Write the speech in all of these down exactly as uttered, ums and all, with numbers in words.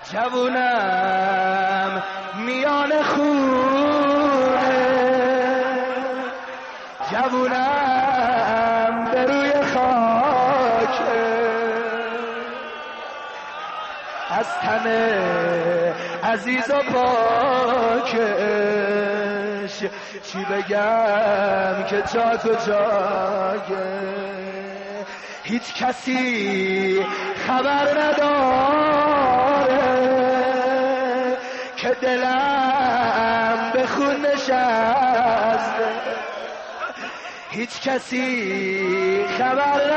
جوونم میان خونه، جوونم به روی خاک، از تن عزیز و پاکش چی بگم که جا تو جایه. هیچ کسی خبر نداره که دلم به خون نشسته، هیچ کسی خبر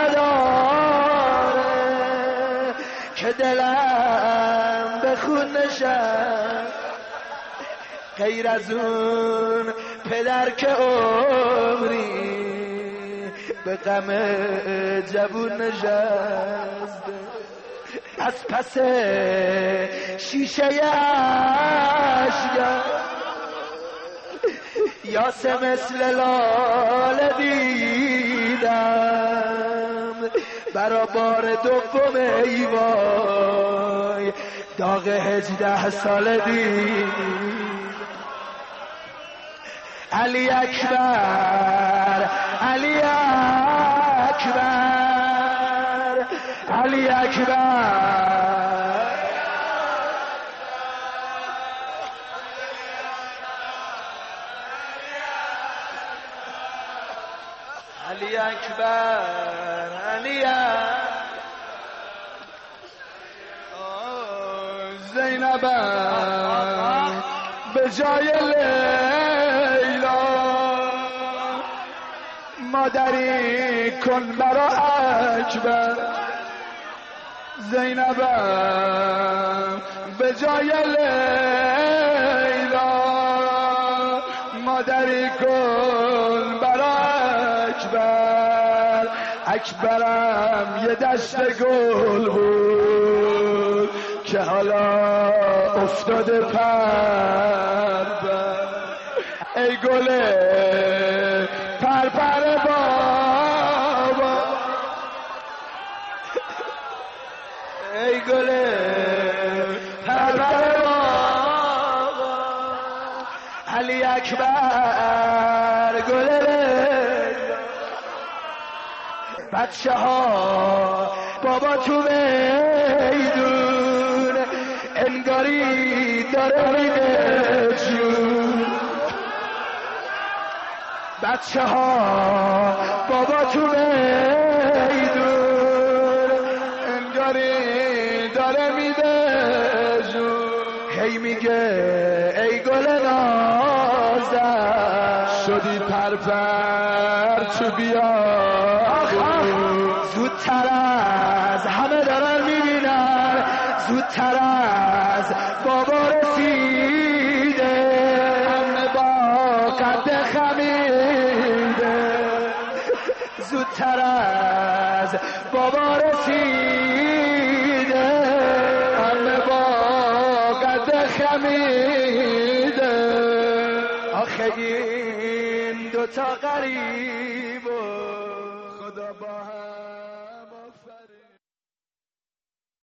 نداره که دلم به خون نشسته، غیر از اون پدر که عمری به غم جوون نشسته. از پس شیشه اشکم یاسه مثل لاله دیدم، برا بار دوم ای وای داغ هجده ساله دیدم. علی اکبر علی اکبر علی اکبر، علی اکبر علی زینبم به جای لیلا مادری کن برا اکبر. زینبم به جای لیلا مادری کن برا اکبر. اکبرم یه دشت گل بود که حالا افتاده پر بر. ای گله پرپر بابا، ای گله پرپر بابا، علی اکبر گله. بچه ها بابا تو میدون انگاری داره میده جون. بچه ها بابا تو میدون انگاری داره میده جون. هی میگه ای گل نازم شدی پرپر تو بیا. زودتر از همه دارن میبینن، زودتر از بابا رسیده، همه با قد خمیده. زودتر از بابا رسیده، همه با قد خمیده. آخه این دوتا غریب و خدا با